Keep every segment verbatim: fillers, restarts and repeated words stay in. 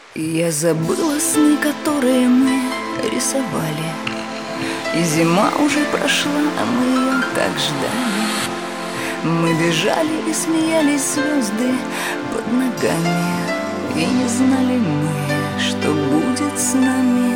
Я забыла сны, которые мы рисовали, и зима уже прошла, а мы ее так ждали. Мы бежали и смеялись, звезды под ногами, и не знали мы, что будет с нами.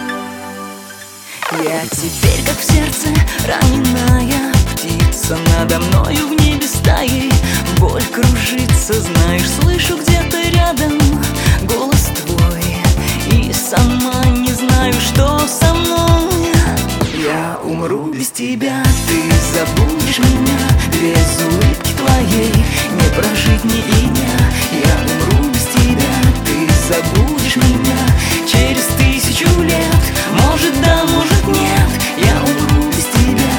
Я теперь, как в сердце раненая птица, надо мною в небе стаей боль кружится. Знаешь, слышу где-то рядом голос твой, и сама не знаю, что со мной. Я умру без тебя, ты забудешь меня, без улыбки твоей не прожить ни и дня. Я умру без тебя, ты забудешь меня через тысячу лет. Может да, может нет, я умру без тебя.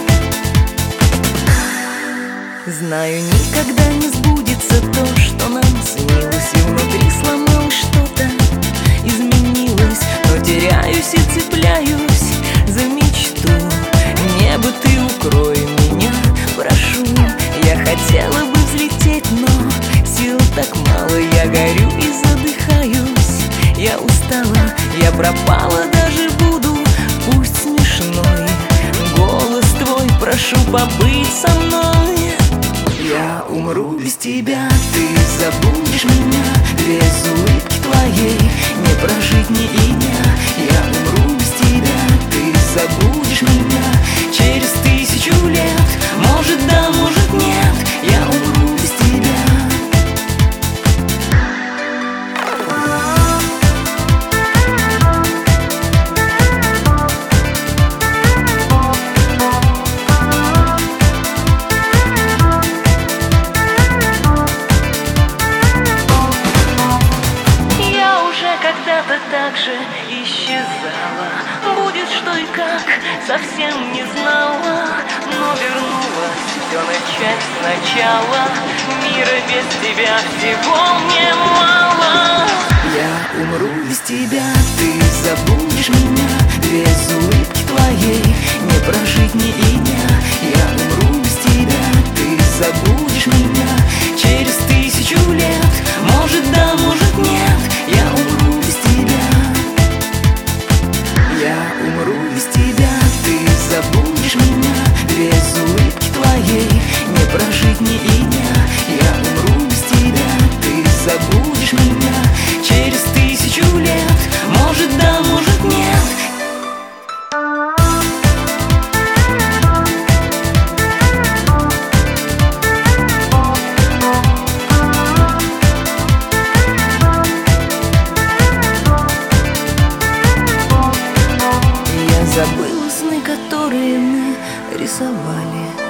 Знаю, никогда не сбудется то, что нам снилось, и внутри сломалось что-то, изменилось, но теряюсь и цепляюсь за мечту. Небо, ты укрой меня, прошу. Я хотела бы взлететь, но сил так мало. Я горю и задыхаюсь, я устала, я пропала, даже буду, пусть смешной. Голос твой, прошу побыть со мной. Я умру без тебя, ты забудешь меня, без улыбки твоей не прожить ни и дня. Я умру без тебя, ты забудешь меня через тысячу лет. Может да, может нет, я умру без тебя. Когда-то так же исчезала, будет что и как, совсем не знала, но вернулась все начать сначала. Мира без тебя всего мне мало. Я умру без тебя, ты забудешь меня, без улыбки твоей не прожить ни и дня. Я умру без тебя, ты забудешь меня через тысячу лет. Может да, может нет, я умру без тебя. Я умру без тебя, ты забудешь меня, без улыбки твоей не прожить ни и дня. Я умру без тебя, ты забудешь меня через тысячу лет. Может да, может нет. Забыла сны, которые мы рисовали,